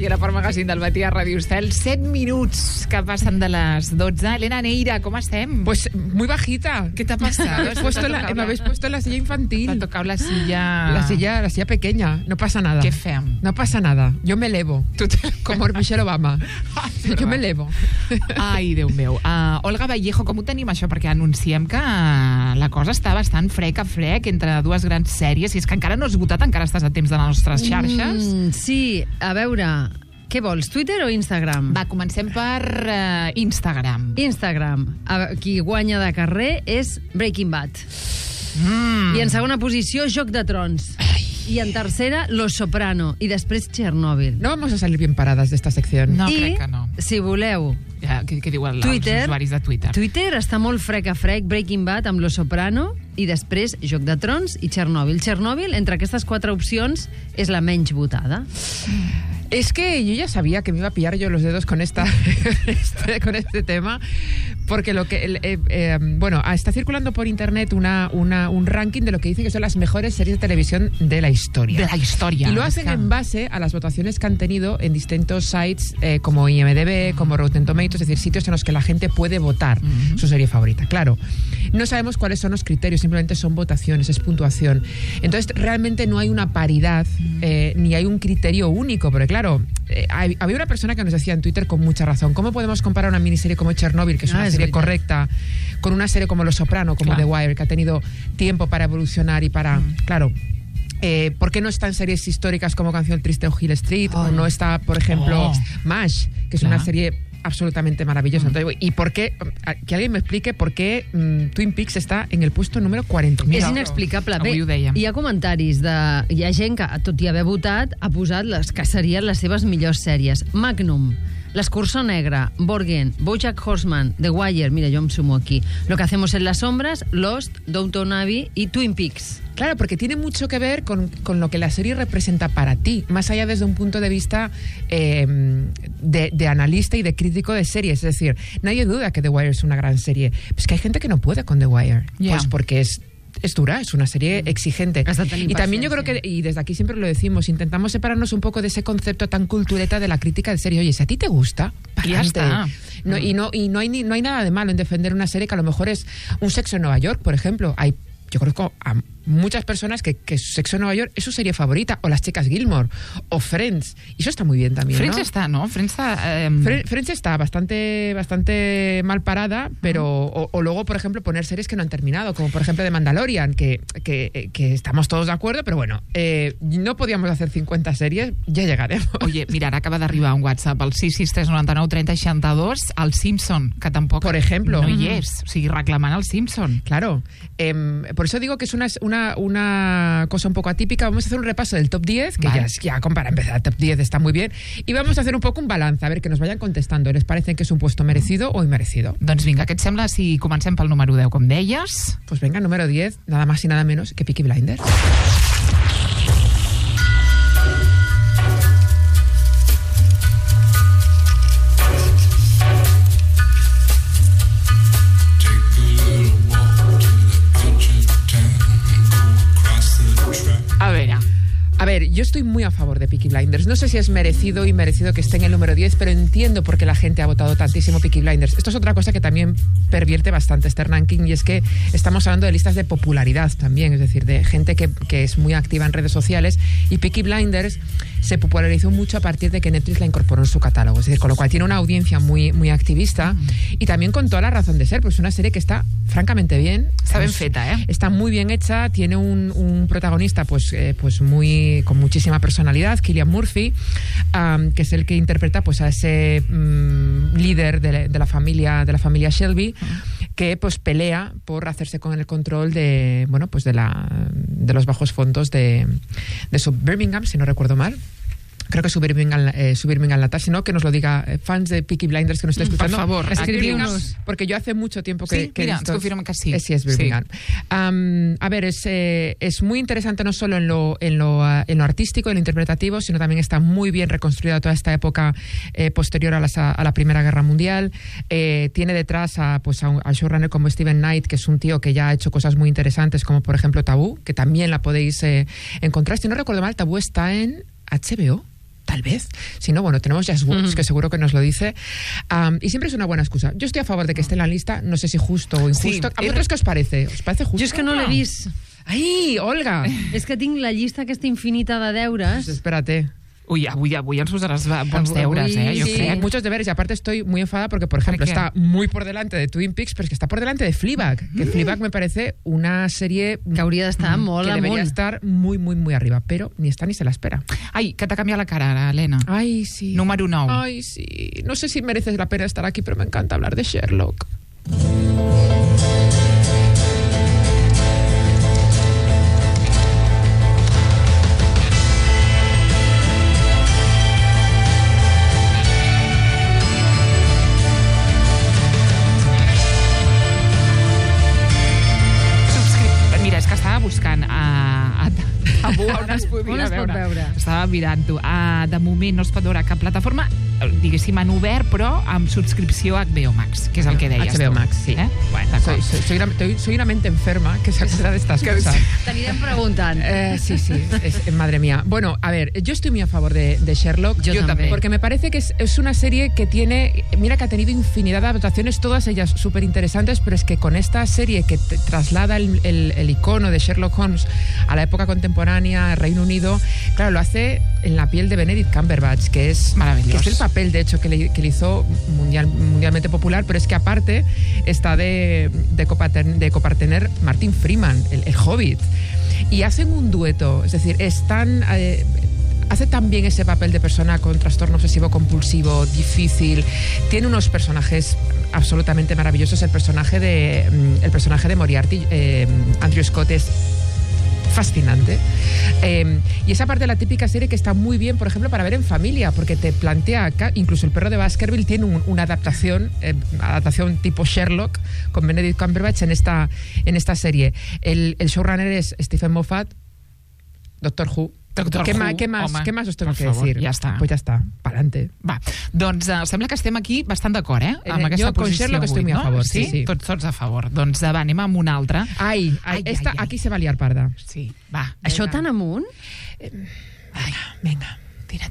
aquí a la Part Magazine del matí a Radio Estel. 7 minuts que passen de les 12. Elena Neira, ¿cómo estem? Pues muy bajita. ¿Qué te ha pasado? Me habéis puesto en la silla infantil. Te ha tocado la silla... La silla pequeña. No pasa nada. Què fem? No pasa nada. Yo me elevo. Como Michelle Obama. Jo m'elevo. Ai, Déu meu. Olga Vallejo, com ho tenim això? Perquè anunciem que la cosa està bastant frec entre dues grans sèries. I és que encara no has votat, encara estàs a temps de les nostres xarxes. Sí, a veure, què vols, Twitter o Instagram? Va, comencem per Instagram. Instagram. Qui guanya de carrer és Breaking Bad. I en segona posició, Joc de Trons. I en tercera, Los Soprano. I després, Chernobyl. No vamos a salir bien paradas de esta sección. No, crec que no. Si voleu... Què diuen els Twitter, usuaris de Twitter? Twitter està molt frec a frec, Breaking Bad amb Los Soprano, i després Joc de Trons i Chernobyl. Chernobyl, entre aquestes 4 opcions, és la menys votada. Es que yo ya sabía que me iba a pillar yo los dedos con con este tema, porque está circulando por internet un ranking de lo que dicen que son las mejores series de televisión de la historia. De la historia. Y lo hacen en base a las votaciones que han tenido en distintos sites como IMDb, como Rotten Tomatoes, es decir, sitios en los que la gente puede votar su serie favorita. Claro, no sabemos cuáles son los criterios, simplemente son votaciones, es puntuación. Entonces, realmente no hay una paridad, ni hay un criterio único, porque claro, había una persona que nos decía en Twitter con mucha razón, ¿cómo podemos comparar una miniserie como Chernobyl, que es una serie correcta, con una serie como Los Soprano, como The Wire, que ha tenido tiempo para evolucionar y para... Claro, ¿por qué no están series históricas como Canción Triste o Hill Street? O no está, por ejemplo, MASH, que es una serie absolutamente maravillosa. Entonces, ¿y por qué? Que alguien me explique por qué Twin Peaks està en el puesto número 40. És inexplicable. Bé, hi ha comentaris hi ha gent que, tot i haver votat, ha posat les que serien les seves millors sèries. Magnum, L'Escurçó Negra, Borgen, BoJack Horseman, The Wire, mira, yo me sumo aquí, Lo que hacemos en las sombras, Lost, Downton Abbey y Twin Peaks. Claro, porque tiene mucho que ver con lo que la serie representa para ti, más allá desde un punto de vista de analista y de crítico de series. Es decir, nadie duda que The Wire es una gran serie. Pues que hay gente que no puede con The Wire, pues porque es dura, es una serie exigente. Y también yo creo que, y desde aquí siempre lo decimos, intentamos separarnos un poco de ese concepto tan cultureta de la crítica de serie. Oye, si a ti te gusta, ya está. No, y no hay nada de malo en defender una serie que a lo mejor es un Sexo en Nueva York, por ejemplo. Yo conozco a muchas personas que Sexo en Nueva York es su serie favorita, o Las Chicas Gilmore, o Friends. Y eso está muy bien también, Friends ¿no? está, ¿no? Friends está bastante mal parada, pero o luego, por ejemplo, poner series que no han terminado, como por ejemplo The Mandalorian, que estamos todos de acuerdo, pero bueno, no podíamos hacer 50 series, ya llegaremos. Oye, mira, ara acaba d'arribar un WhatsApp al 66399 30 62, al Simpson, que tampoc... Por ejemplo. No hi és, o sigui, reclamant el Simpson. Claro. Por eso digo que es una cosa un poco atípica. Vamos a hacer un repaso del top 10, que ya para empezar el top 10 está muy bien, y vamos a hacer un poco un balance, a ver, que nos vayan contestando. ¿Les parece que es un puesto merecido o inmerecido? Doncs vinga, què et sembla si comencem pel número 10, com deies? Pues venga, número 10, nada más y nada menos que Peaky Blinders. A ver, yo estoy muy a favor de Peaky Blinders. No sé si es merecido y merecido que esté en el número 10, pero entiendo por qué la gente ha votado tantísimo Peaky Blinders. Esto es otra cosa que también pervierte bastante este ranking, y es que estamos hablando de listas de popularidad también, es decir, de gente que es muy activa en redes sociales, y Peaky Blinders se popularizó mucho a partir de que Netflix la incorporó en su catálogo, es decir, con lo cual tiene una audiencia muy, muy activista, y también con toda la razón de ser, pues es una serie que está francamente bien. Está bien feta, ¿eh? Está muy bien hecha, tiene un protagonista pues con muchísima personalidad, Cillian Murphy, que es el que interpreta pues a ese líder de la familia Shelby, que pues pelea por hacerse con el control de los bajos fondos de su Birmingham, si no recuerdo mal. Creo que su Birmingham natal, si no, que nos lo diga fans de Peaky Blinders que nos está escuchando. Por favor, escribimos. Porque yo hace mucho tiempo que... Sí, mira, ens confirmen que sí. Sí, es Birmingham. Sí. A ver, es muy interesante no solo en lo artístico, en lo interpretativo, sino también está muy bien reconstruida toda esta época posterior a la Primera Guerra Mundial. Tiene detrás al showrunner como Steven Knight, que es un tío que ya ha hecho cosas muy interesantes, como por ejemplo Tabú, que también la podéis encontrar. Si no recuerdo mal, Tabú está en HBO. Tal vez. Si no, bueno, tenemos Jazz Woods, que seguro que nos lo dice. Y siempre es una buena excusa. Yo estoy a favor de que esté en la lista, no sé si justo o injusto. ¿A vosotros qué os parece? ¿Os parece justo? Jo és que no l'he vist. Ai, Olga! És que tinc la llista aquesta infinita de deures. Pues espérate. Uy, avui ens posaràs bons deures, jo crec. Muchos deberes, y aparte estoy muy enfadada porque, por ejemplo, está muy por delante de Twin Peaks, pero es que está por delante de Fleabag, que Fleabag me parece una serie que hauria d'estar molt que debería estar muy, muy, muy arriba, pero ni está ni se la espera. Ai, que t'ha canviat la cara ara, Helena. Ay, sí. Número 9. Ay, sí. No sé si mereces la pena estar aquí, pero me encanta hablar de Sherlock. Buscant a on es podria veure. Estava mirant-ho. De moment no es pot veure a cap plataforma, diguéssim en obert, però amb subscripció a HBO Max, que és el que deies HBO Max, sí. Bueno, soy una mente enferma que se acuerda de estas cosas. T'anirem preguntant. Sí, madre mía. Bueno, a ver, yo estoy muy a favor de Sherlock. Yo también. Porque me parece que es una serie que tiene... Mira que ha tenido infinidad de adaptaciones, todas ellas súper interesantes, pero es que con esta serie que traslada el icono de Sherlock Holmes a la época contemporánea, Reino Unido, claro, lo hace en la piel de Benedict Cumberbatch, que es maravilloso. Que es el papel, de hecho, que le hizo mundialmente popular, pero es que aparte está de copartener Martin Freeman, el Hobbit. Y hacen un dueto, es decir, hace también ese papel de persona con trastorno obsesivo-compulsivo, difícil. Tiene unos personajes absolutamente maravillosos. El personaje de Moriarty, Andrew Scott, es fascinante. Y esa parte de la típica serie que está muy bien, por ejemplo, para ver en familia, porque te plantea acá, incluso El perro de Baskerville tiene una adaptación tipo Sherlock con Benedict Cumberbatch en esta serie. El showrunner es Stephen Moffat, Doctor Who. ¿Qué más os tengo que decir? Ja està. Pues ja està, pa'lante. Va, doncs sembla que estem aquí bastant d'acord, amb aquesta jo con posició Sherlock avui, estoy muy a favor, sí? sí. Tots a favor. Doncs va, anem amb una altra. Aquí se va a liar parda. Sí, va. Això tan amunt? Venga. Tira.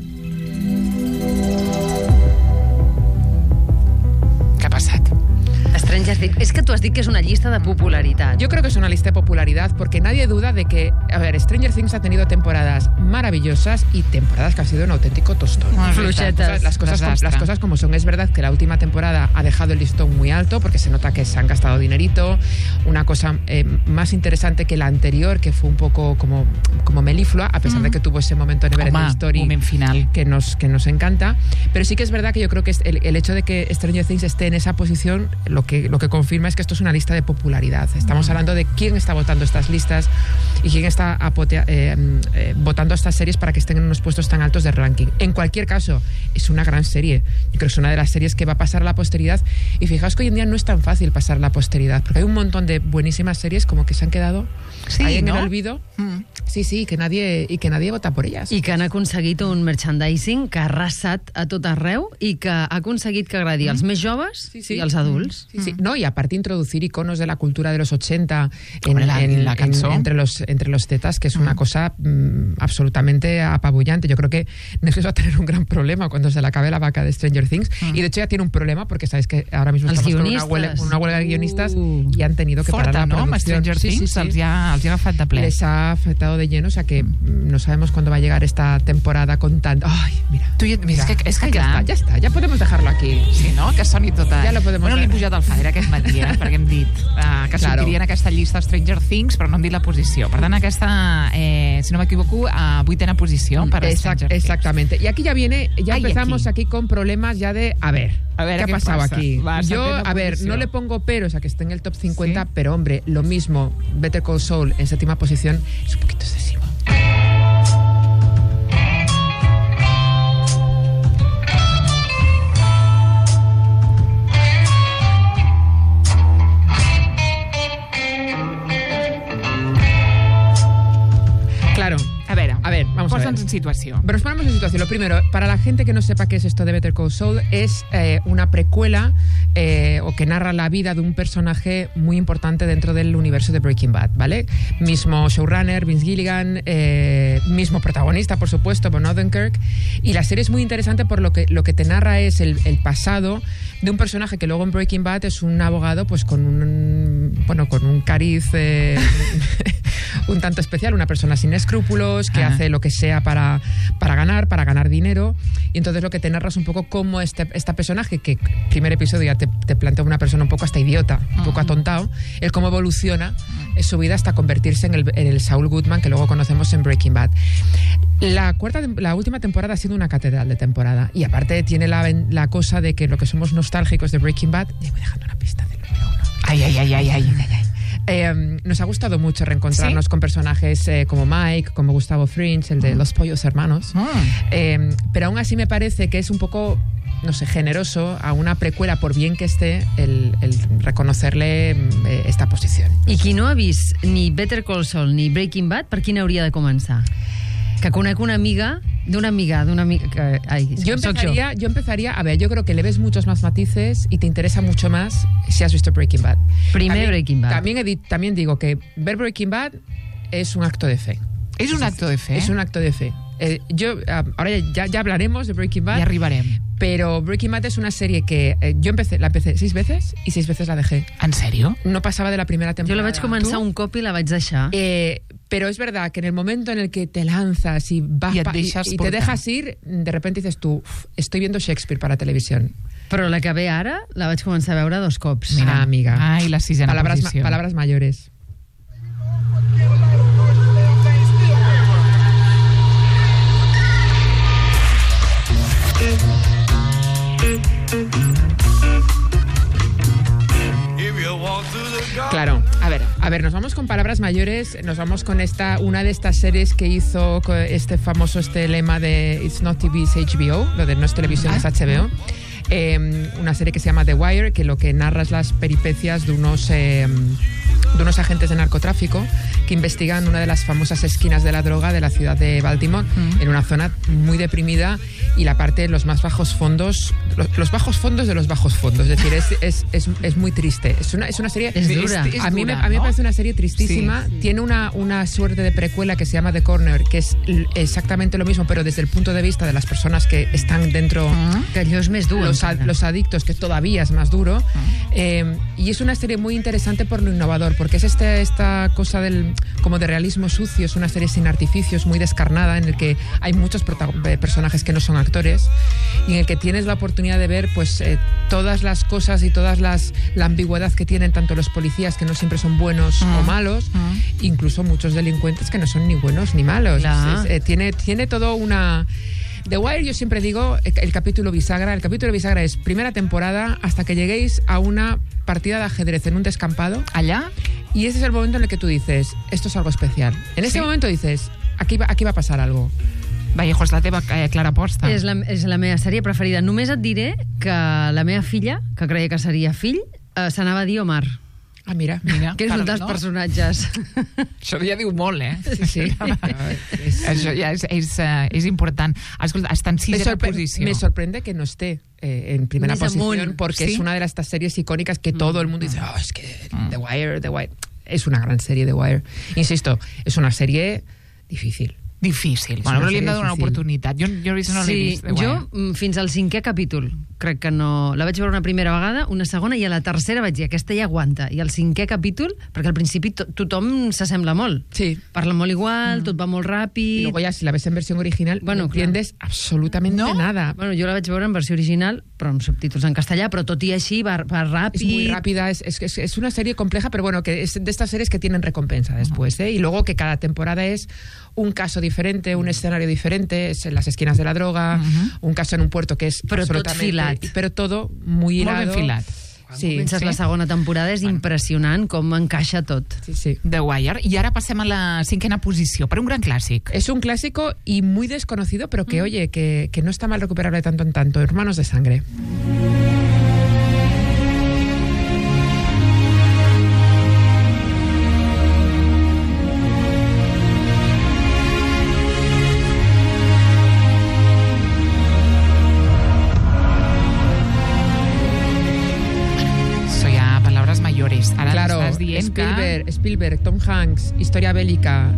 Què ha passat? Stranger Things. Es que tú has dicho que es una lista de popularidad. Yo creo que es una lista de popularidad porque nadie duda de que, a ver, Stranger Things ha tenido temporadas maravillosas y temporadas que han sido un auténtico tostón. Fluchetas. Las cosas como son. Es verdad que la última temporada ha dejado el listón muy alto porque se nota que se han gastado dinerito. Una cosa más interesante que la anterior, que fue un poco como meliflua, a pesar de que tuvo ese momento en Neverending Story final que nos encanta. Pero sí que es verdad que yo creo que el hecho de que Stranger Things esté en esa posición lo que confirma es que esto es una lista de popularidad. Estamos hablando de quién está votando estas listas y quién está votando estas series para que estén en unos puestos tan altos de ranking. En cualquier caso, es una gran serie. Yo creo que es una de las series que va a pasar a la posteridad. Y fijaos que hoy en día no es tan fácil pasar a la posteridad, porque hay un montón de buenísimas series como que se han quedado ahí en el olvido. Sí, que nadie vota por ellas. I que han aconseguit un merchandising que ha arrasat a tot arreu i que ha aconseguit que agradi als més joves i als adults. Sí. No, y aparte introducir iconos de la cultura de los 80 entre los tetas, que es una cosa absolutamente apabullante. Yo creo que Netflix va a tener un gran problema cuando se le acabe la vaca de Stranger Things. Y de hecho ya tiene un problema porque sabéis que ahora mismo estamos con una huelga de guionistas y han tenido que parar la producción. Stranger Things els ha agafat de ple. Les ha afectado de lleno, o sea que no sabemos cuándo va a llegar esta temporada con tanto... Ay, mira. És que ya está, ya podemos dejarlo aquí. Sí, no? Que soni tota... Ja lo podemos Bueno, li he pujat el fader aquest matí, perquè hem dit que sortiria en aquesta llista Stranger Things, però no hem dit la posició. Per tant, aquesta, si no m'equivoco, a 8ª posició per Stranger Things. Exactamente. Y aquí ya empezamos aquí con problemas ya de... A ver ¿qué ha pasado aquí? Yo, no le pongo peros a que esté en el top 50, pero hombre, lo mismo, Better Call Saul en 7ª posición es un poquito excesivo. Claro. A ver, vamos a ver. Posa'ns en situació. Pero nos ponemos en situación. Lo primero, para la gente que no sepa qué es esto de Better Call Saul, es una precuela o que narra la vida de un personaje muy importante dentro del universo de Breaking Bad, ¿vale? Mismo showrunner, Vince Gilligan, mismo protagonista, por supuesto, Bob Odenkirk. Y la serie es muy interesante por lo que te narra es el pasado de un personaje que luego en Breaking Bad es un abogado pues con un cariz un tanto especial, una persona sin escrúpulos, que hace lo que sea para ganar dinero. Y entonces lo que te narra es un poco cómo este personaje, que primer episodio ya te plantea una persona un poco hasta idiota, un poco atontado, el cómo evoluciona su vida hasta convertirse en el Saul Goodman que luego conocemos en Breaking Bad. La última temporada ha sido una catedral de temporada, y aparte tiene la cosa de que lo que somos nostálgicos de Breaking Bad, ya voy dejando una pista del número 1. Nos ha gustado mucho reencontrarnos con personajes como Mike, como Gustavo Fringe, el de Los Pollos Hermanos. Pero aún así me parece que es un poco, no sé, generoso a una precuela, por bien que esté, el reconocerle esta posición. I qui no ha vist ni Better Call Saul ni Breaking Bad, per quin hauria de començar? Que conec una amiga d'una amiga que, yo empezaría, a ver, yo creo que le ves muchos más matices y te interesa mucho más si has visto Breaking Bad. Breaking Bad. También digo que ver Breaking Bad es un acto de fe. ¿Es un acto de fe? Es un acto de fe. Ahora ya hablaremos de Breaking Bad. Ya arribarem. Pero Breaking Bad es una serie que la empecé 6 veces y 6 veces la dejé. ¿En serio? No pasaba de la primera temporada. Jo la vaig començar un cop i la vaig deixar. Pero es verdad que en el momento en el que te lanzas y vas y te dejas ir, de repente dices tú, estoy viendo Shakespeare para televisión. Però la que ve ara la vaig començar a veure 2 cops. Mira, amiga. Ai, la 6ª posició. Palabras mayores. Claro, a ver, nos vamos con palabras mayores, nos vamos con una de estas series que hizo este famoso lema de It's not TV, it's HBO, lo de no es televisión, es HBO. Una serie que se llama The Wire, que lo que narra es las peripecias de unos agentes de narcotráfico que investigan una de las famosas esquinas de la droga de la ciudad de Baltimore, en una zona muy deprimida, y la parte de los más bajos fondos, los bajos fondos de los bajos fondos. Es decir, es muy triste. Es una serie... Es dura. A mí me parece una serie tristísima. Sí. Tiene una suerte de precuela que se llama The Corner, que es exactamente lo mismo, pero desde el punto de vista de las personas que están dentro... Que allò és més dur. Los adictos, que todavía es más duro. Y es una serie muy interesante por lo innovador, porque es esta cosa como de realismo sucio. Es una serie sin artificios, muy descarnada, en el que hay muchos personajes que no son actores, y en el que tienes la oportunidad de ver pues todas las cosas y la ambigüedad que tienen tanto los policías, que no siempre son buenos o malos, incluso muchos delincuentes que no son ni buenos ni malos. Tiene todo una... The Wire, yo siempre digo, el capítulo bisagra es primera temporada hasta que lleguéis a una partida de ajedrez en un descampado. ¿Allá? Y ese es el momento en el que tú dices, esto es algo especial. En ese momento dices, aquí va a pasar algo. Vallejo, és la teva clara aposta. És la meva sèrie preferida. Només et diré que la meva filla, que creia que seria fill, s'anava a dir Omar. Ah, mira. Que és un dels personatges. Això ja diu molt, Sí. Això ja és important. Escolta, està en 6ª posició. Me sorprende que no esté en primera posición, porque es una de estas series icónicas que todo el mundo dice, es que The Wire. Es una gran serie, The Wire. Insisto, es una serie difícil. Bueno, però li hem de donar una oportunitat. Jo no l'he vist. Jo, fins al 5è capítol, crec que no... La vaig veure una primera vegada, una segona, i a la tercera vaig dir, aquesta ja aguanta. I al 5è capítol, perquè al principi tothom s'assembla molt. Sí. Parla molt igual, tot va molt ràpid... Y luego ya, si la ves en versión original, no entiendes absolutamente nada. Bueno, jo la vaig veure en versió original, però amb subtítols en castellà, però tot i així va ràpid... Es muy rápida, es una serie compleja, pero bueno, que es de estas series que tienen recompensa después, y luego que cada temporada es un caso diferente, un escenario diferente, es en las esquinas de la droga, un caso en un puerto que es però absolutamente... Tot filat. Pero todo muy hilado. Molt ben filat. Sí, comences la segona temporada, és impressionant com encaixa tot. Sí. The Wire. I ara passem a la 5ª posició, per un gran clàssic. Es un clásico y muy desconocido, pero que, oye, que no está mal recuperable tanto en tanto. Hermanos de Sangre. llores. Ara claro, estàs dient Spielberg, Tom Hanks, historia bélica,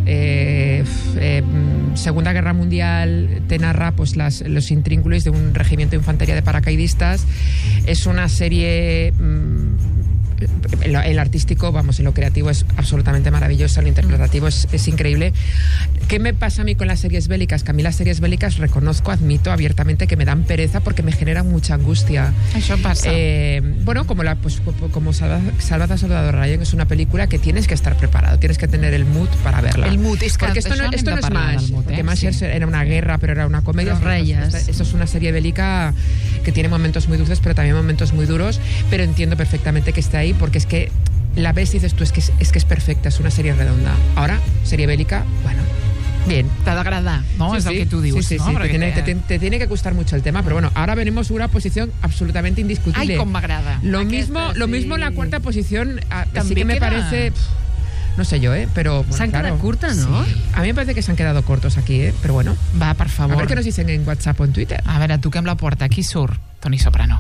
Segunda Guerra Mundial, te narra pues los intrínculos de un regimiento de infantería de paracaidistas. Es una serie... el artístico, vamos, en lo creativo es absolutamente maravilloso, lo interpretativo es increíble. ¿Qué me pasa a mí con las series bélicas? Que a mí las series bélicas admito abiertamente que me dan pereza porque me generan mucha angustia. Això passa. Bueno, como Salvada Soldado Ryan es una película que tienes que estar preparado, tienes que tener el mood para verla. El mood, és que porque esto no es MASH, porque MASH era una guerra, pero era una comedia. Esto es una serie bélica que tiene momentos muy dulces, pero también momentos muy duros, pero entiendo perfectamente que esté ahí, porque es que la ves y dices tú, es que es perfecta, es una serie redonda. Ahora, serie bélica, bueno, bien. T'ha d'agradar, no? Sí, és el que tu dius, sí, no? Sí, te tiene que gustar mucho el tema, pero bueno, ahora venimos una posición absolutamente indiscutible. Ai, com m'agrada. Lo mismo en la cuarta posición, sí que me parece... No sé yo, pero... Bueno, s'han quedat curtes, ¿no? Sí. A mí me parece que se han quedado cortos aquí, pero bueno. Va, per favor. A ver qué nos dicen en WhatsApp o en Twitter. A veure, toquem la porta. Qui surt? Toni Soprano.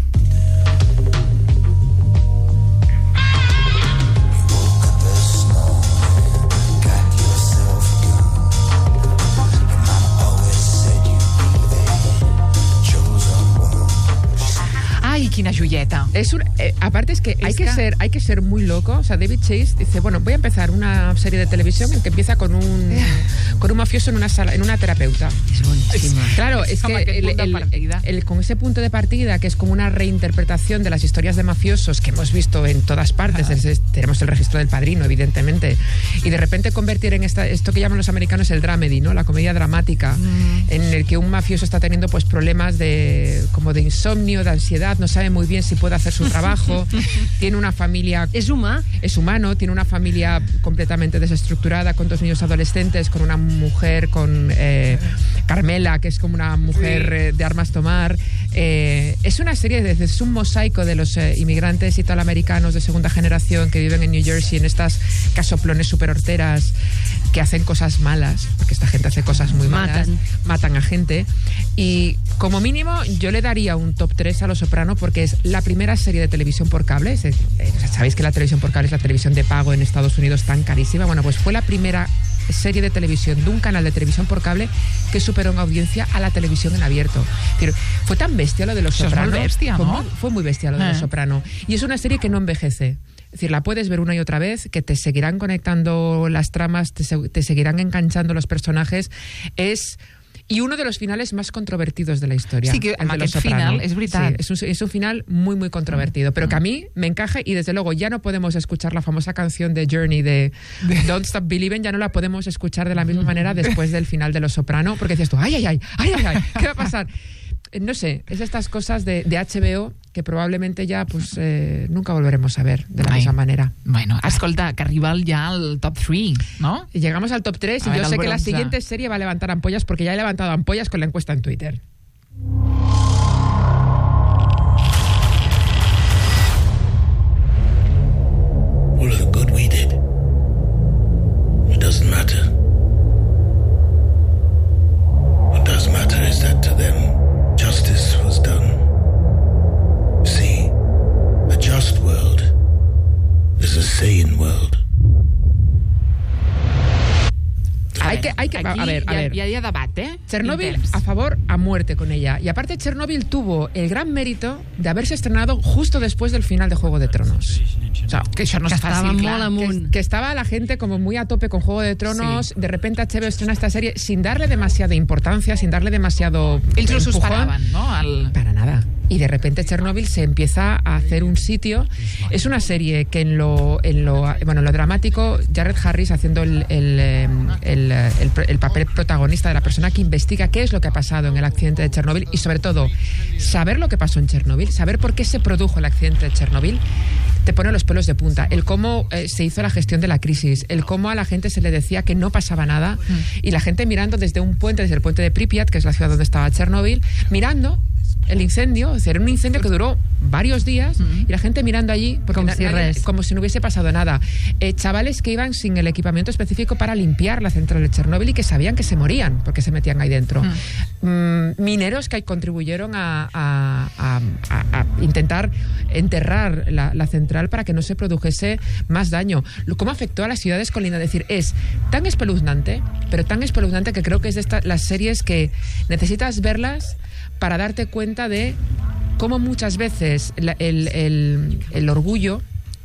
Ay, quina joyeta. Aparte es que hay que ser muy loco. O sea, David Chase dice, bueno, voy a empezar una serie de televisión en que empieza con un mafioso en una terapeuta. Es buenísima. Claro, es que con ese punto de partida, que es como una reinterpretación de las historias de mafiosos que hemos visto en todas partes. Tenemos el registro del Padrino, evidentemente. Y de repente convertir en esto que llaman los americanos el dramedy, ¿no? La comedia dramática, en el que un mafioso está teniendo pues problemas como de insomnio, de ansiedad, no sabe muy bien si puede hacer su trabajo, tiene una familia... Es humano, tiene una familia completamente desestructurada, con 2 niños adolescentes, con una mujer, con Carmela, que es como una mujer de armas tomar. Es una serie, es un mosaico de los inmigrantes italoamericanos de segunda generación que viven en New Jersey, en estas casoplones súper horteras, que hacen cosas malas, porque esta gente hace cosas muy malas, matan a gente. Y como mínimo yo le daría un top 3 a Los Soprano, porque es la primera serie de televisión por cable. Sabéis que la televisión por cable es la televisión de pago en Estados Unidos, tan carísima. Bueno, pues fue la primera serie de televisión de un canal de televisión por cable que superó en audiencia a la televisión en abierto. Fue tan bestia lo de Los Soprano. Es muy bestia, ¿no? Fue muy bestia lo de Los Soprano. Y es una serie que no envejece. Es decir, la puedes ver una y otra vez, que te seguirán conectando las tramas, te seguirán enganchando los personajes. Y uno de los finales más controvertidos de la historia. Sí, que amb aquest final, és veritat. Sí, es un final muy, muy controvertido, pero que a mí me encaja, y desde luego ya no podemos escuchar la famosa canción de Journey de Don't Stop Believing, ya no la podemos escuchar de la misma manera después del final de Los Soprano, porque decías tú, ay, ¿qué va a pasar? No sé, es estas cosas de HBO que probablemente ya pues nunca volveremos a ver de la misma manera. Bueno, escolta, que arriba ya al top 3, ¿no? Y llegamos al top 3 y yo sé que la siguiente serie va a levantar ampollas, porque ya he levantado ampollas con la encuesta en Twitter. All of the good we did, it doesn't matter. What does matter is that to them, justice was done. See, a just world is a sane world. A ver. Ya hay debate, Chernobyl a favor, a muerte con ella. Y aparte Chernobyl tuvo el gran mérito de haberse estrenado justo después del final de Juego de Tronos. O sea, que això no és fàcil, clar. Que estava la gente como muy a tope con Juego de Tronos. Sí. De repente HBO estrena esta serie sin darle demasiada importancia, sin darle demasiado ells no s'ho esperaven, ¿no? Para nada. Y de repente Chernobyl se empieza a hacer un sitio. Es una serie que en lo dramático, Jared Harris haciendo el papel protagonista de la persona que investiga qué es lo que ha pasado en el accidente de Chernobyl, y sobre todo saber lo que pasó en Chernobyl, saber por qué se produjo el accidente de Chernobyl, te pone los pelos de punta. El cómo se hizo la gestión de la crisis, el cómo a la gente se le decía que no pasaba nada, y la gente mirando desde el puente de Pripyat, que es la ciudad donde estaba Chernobyl, mirando el incendio. Es decir, un incendio que duró varios días y la gente mirando allí como si no hubiese pasado nada. Chavales que iban sin el equipamiento específico para limpiar la central de Chernóbil y que sabían que se morían porque se metían ahí dentro. Mineros que contribuyeron a intentar enterrar la central para que no se produjese más daño. ¿Cómo afectó a las ciudades colindantes? Es decir, es tan espeluznante, pero tan espeluznante que creo que es de las series que necesitas verlas para darte cuenta de cómo muchas veces el orgullo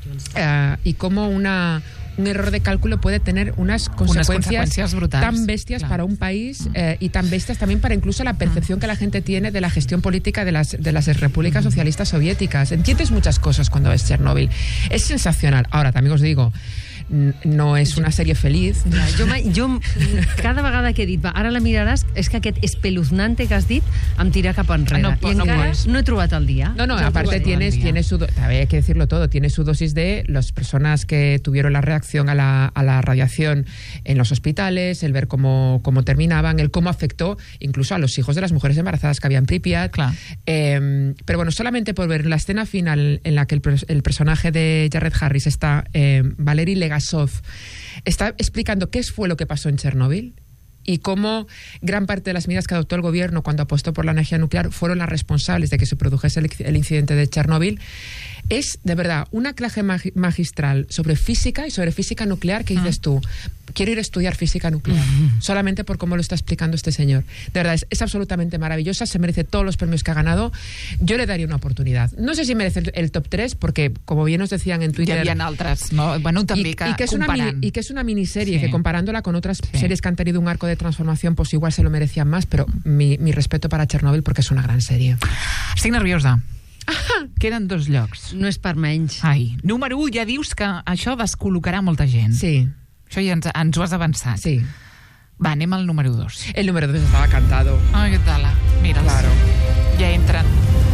y cómo un error de cálculo puede tener unas consecuencias brutales, tan bestias para un país y tan bestias también para incluso la percepción que la gente tiene de la gestión política de las repúblicas socialistas soviéticas. Entiendes muchas cosas cuando ves Chernóbil. Es sensacional. Ahora, también os digo, no és una sèrie feliç. Jo cada vegada que he dit, ara la miraràs, és que aquest espeluznante que has dit em tira cap enrere. I encara no he trobat el dia. No, aparte tiene su... Hay que decirlo todo, tiene su dosis de las personas que tuvieron la reacción a la radiación en los hospitales, el ver cómo terminaban, el cómo afectó incluso a los hijos de las mujeres embarazadas que había en Pripyat. Pero bueno, solamente por ver la escena final en la que el personaje de Jared Harris está, Valery Legasov, está explicando qué fue lo que pasó en Chernóbil y cómo gran parte de las medidas que adoptó el gobierno cuando apostó por la energía nuclear fueron las responsables de que se produjese el incidente de Chernóbil. Es, de verdad, una clase magistral sobre física y sobre física nuclear que dices tú, quiero ir a estudiar física nuclear, solamente por cómo lo está explicando este señor. De verdad, es absolutamente maravillosa, se merece todos los premios que ha ganado. Yo le daría una oportunidad. No sé si merece el top 3, porque, como bien nos decían en Twitter... Hi havia altres, no? Bueno, també que es una miniserie que, comparándola con otras series que han tenido un arco de transformación, pues igual se lo merecían más, pero mi respeto para Chernóbil porque es una gran serie. Estic nerviosa. Queden 2 llocs. No és per menys. Ai, número 1, ja dius que això descol·locarà molta gent. Sí. Això ja ens ho has avançat. Sí. Va, anem al número 2. El número 2 estaba cantado. Ai, què tal? Mira, claro. Ja entren.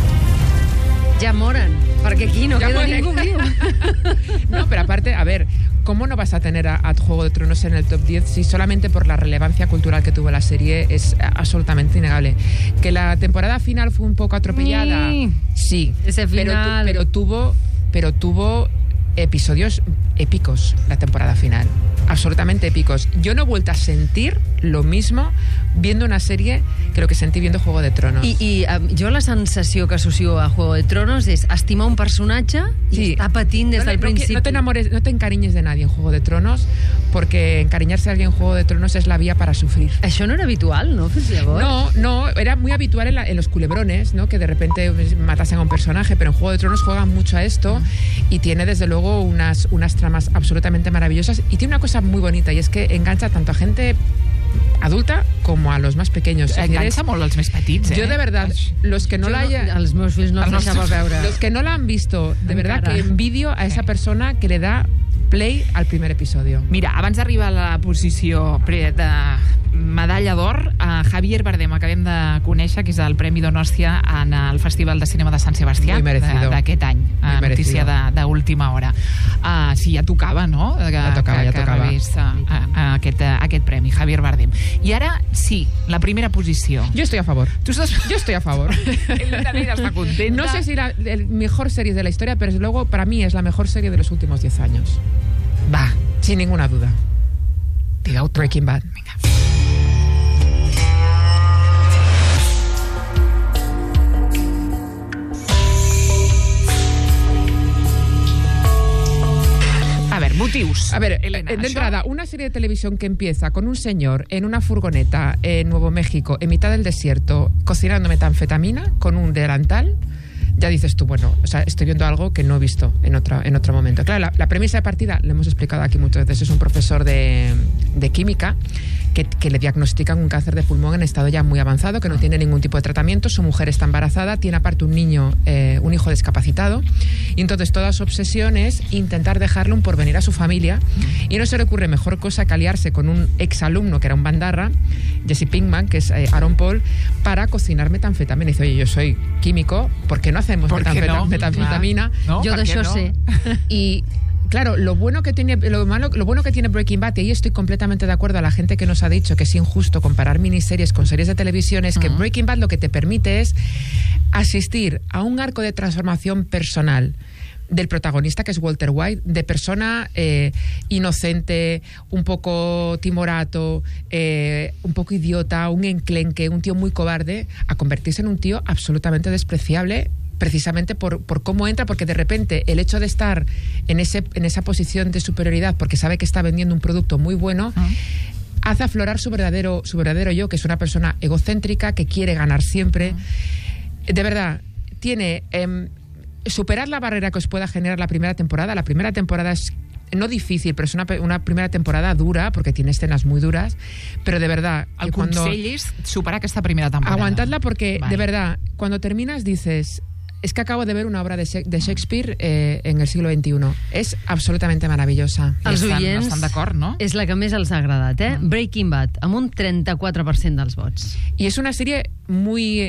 Ja moren, perquè aquí no queda ningú viu. No, pero aparte, a ver, ¿cómo no vas a tener a Juego de Tronos en el top 10 si solamente por la relevancia cultural que tuvo la serie es absolutamente innegable? Que la temporada final fue un poco atropellada. Sí, ese final. Pero tuvo episodios épicos la temporada final. Absolutamente épicos. Yo no he vuelto a sentir lo mismo viendo una serie que lo que sentí viendo Juego de Tronos. I jo la sensació que associo a Juego de Tronos és estimar un personatge i estar patint des del principi. No te encariñes de nadie en Juego de Tronos, porque encariñarse a alguien en Juego de Tronos es la vía para sufrir. Això no era habitual, ¿no? No, era muy habitual en los culebrones, ¿no? Que de repente matasen a un personaje, pero en Juego de Tronos juegan mucho a esto y tiene desde luego unas tramas absolutamente maravillosas y tiene una cosa muy bonita y es que engancha tanto a gente adulta como a los más pequeños. Enganxa molt als més petits, Yo de verdad, los que no la hayan... Els meus fills no els deixava veure. Los que no la han visto, de verdad que envidio a esa persona que le da play al primer episodio. Mira, abans d'arribar a la posició de medalla d'or, a Javier Bardem acabem de conèixer, que és el Premi Donòstia en el Festival de Cinema de Sant Sebastià d'aquest any. Notícia d'última hora. Sí, ja tocava, no? Ja tocava. Que rebés aquest premi, Javier Bardem. I ara, sí, la primera posició. Yo estoy a favor. Yo estoy a favor. Elena está contenta. No sé si la mejor serie de la historia, pero desde luego para mí es la mejor serie de los últimos 10 años. Va. Sin ninguna duda. Breaking Bad. Venga. A ver, motivos. A ver, Elena, de entrada, una serie de televisión que empieza con un señor en una furgoneta en Nuevo México, en mitad del desierto, cocinando metanfetamina con un delantal, ya dices tú, bueno, o sea, estoy viendo algo que no he visto en otro momento. Claro, la premisa de partida, lo hemos explicado aquí muchas veces, es un profesor de química que le diagnostican un cáncer de pulmón en estado ya muy avanzado, que no tiene ningún tipo de tratamiento, su mujer está embarazada, tiene aparte un hijo discapacitado, y entonces toda su obsesión es intentar dejarle un porvenir a su familia, y no se le ocurre mejor cosa que aliarse con un exalumno que era un bandarra, Jesse Pinkman, que es Aaron Paul, para cocinar metanfetamina. Y dice, oye, yo soy químico, ¿por qué no hacemos metanfetamina? No, yo de eso sé. Y Claro, lo bueno que tiene Breaking Bad, y ahí estoy completamente de acuerdo a la gente que nos ha dicho que es injusto comparar miniseries con series de televisión, es que Breaking Bad lo que te permite es asistir a un arco de transformación personal del protagonista, que es Walter White, de persona inocente, un poco timorato, un poco idiota, un enclenque, un tío muy cobarde, a convertirse en un tío absolutamente despreciable, precisamente por cómo entra, porque de repente el hecho de estar en esa posición de superioridad, porque sabe que está vendiendo un producto muy bueno, hace aflorar su verdadero yo, que es una persona egocéntrica, que quiere ganar siempre. De verdad, tiene... superar la barrera que os pueda generar la primera temporada. La primera temporada es no difícil, pero es una primera temporada dura, porque tiene escenas muy duras, pero de verdad... El consell és superar aquesta primera temporada. Aguantadla, porque de verdad, cuando terminas dices... Es que acabo de ver una obra de Shakespeare en el siglo XXI. És absolutamente maravillosa. Els oients estan d'acord, no? És la que més els ha agradat, Breaking Bad, amb un 34% dels vots. Y es una serie muy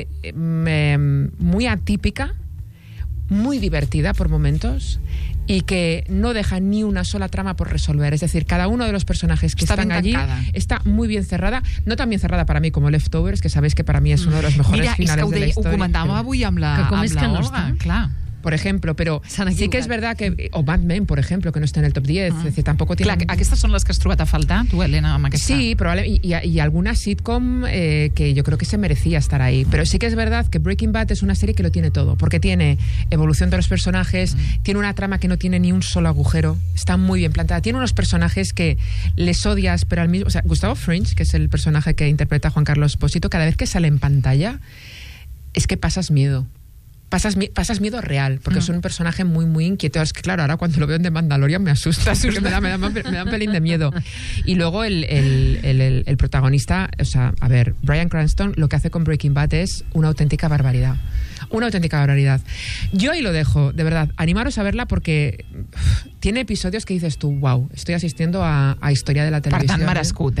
atípica, muy divertida por momentos, y que no deja ni una sola trama por resolver. Es decir, cada uno de los personajes que están allí está muy bien cerrada. No tan bien cerrada para mí como Leftovers, que sabéis que para mí es uno de los mejores finales de la historia. Ho comentàvem avui amb la Olga, clar. Por ejemplo, pero sí que es verdad que... O Mad Men, por ejemplo, que no está en el top 10. Es decir, tampoco tiene... Clar, aquestes són les que has trobat a faltar, tu, Elena, amb aquesta? Sí, probablemente. Y alguna sitcom que yo creo que se merecía estar ahí. Pero sí que es verdad que Breaking Bad es una serie que lo tiene todo. Porque tiene evolución de los personajes, tiene una trama que no tiene ni un solo agujero, está muy bien plantada. Tiene unos personajes que les odias, pero al mismo... O sea, Gustavo Fringe, que es el personaje que interpreta a Juan Carlos Esposito, cada vez que sale en pantalla, es que pasas miedo. Pasas miedo real, porque es un personaje muy, muy inquieto. Es que, claro, ahora cuando lo veo en The Mandalorian me asusta. Me da un pelín de miedo. Y luego el protagonista, o sea, a ver, Bryan Cranston, lo que hace con Breaking Bad es una auténtica barbaridad. Una auténtica barbaridad. Yo ahí lo dejo, de verdad. Animaros a verla porque tiene episodios que dices tú, wow, estoy asistiendo a historia de la televisión. Per tant, merescut,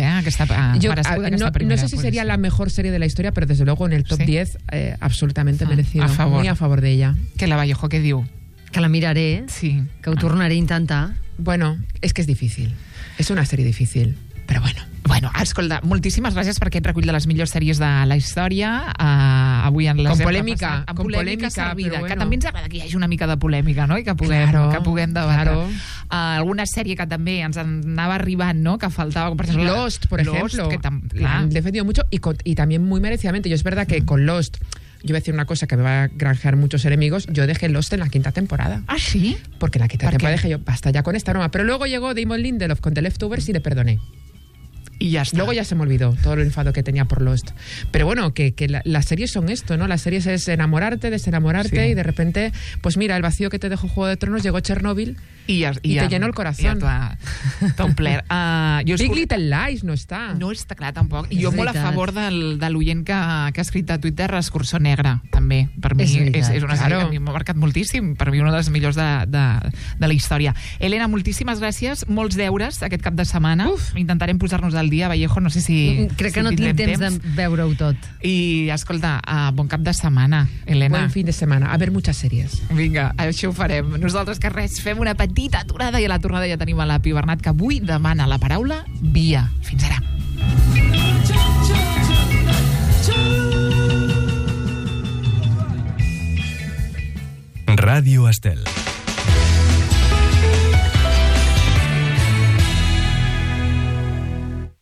no sé si sería la mejor serie de la historia, pero desde luego en el top 10 absolutamente merecido. Muy a favor de ella. Que la Vallejo, què diu? Que la miraré, que ho tornaré a intentar. Bueno, es que es difícil. Es una serie difícil, pero bueno. Bueno, escolta, moltíssimes gràcies per aquest recull de les millors sèries de la història. Avui en les com polèmica, amb polèmica servida, bueno. Que també ens agrada que hi hagi una mica de polèmica, no? I que puguem debatre. Alguna sèrie que també ens anava arribant, ¿no? Que faltava, per exemple, Lost, por ejemplo. Que la han defendido mucho y también muy merecidamente. Yo es verdad que con Lost, yo voy a decir una cosa que me va a granjear muchos enemigos, yo dejé Lost en la 5ª temporada. ¿Ah, sí? Porque en la 5ª temporada dije yo, basta ya con esta broma. Pero luego llegó Damon Lindelof con The Leftovers y le perdoné. Y ya está. Luego ya se me olvidó todo el enfado que tenía por Lost. Pero bueno, que las series son esto, ¿no? Las series es enamorarte, desenamorarte, y de repente, pues mira, el vacío que te dejó Juego de Tronos, llegó Chernobyl y te llenó el corazón. T'ha omplert. Big Little Lies no està. No està clar, tampoc. I jo molt a favor de l'oient que ha escrit a Twitter Escurçó Negra, també. Per mi és una sèrie que a mi m'ha marcat moltíssim. Per mi una de les millors de la història. Elena, moltíssimes gràcies. Molts deures aquest cap de setmana. Intentarem posar-nos al dia, Vallejo, no sé si... Crec que no tinc temps de veure-ho tot. I, escolta, bon cap de setmana, Elena. Buen fin de semana. A ver muchas series. Vinga, això ho farem. Nosaltres que res, fem una petita aturada i a l'aturada ja tenim a la Pi Bernat, que avui demana la paraula via. Fins ara. Ràdio Estel.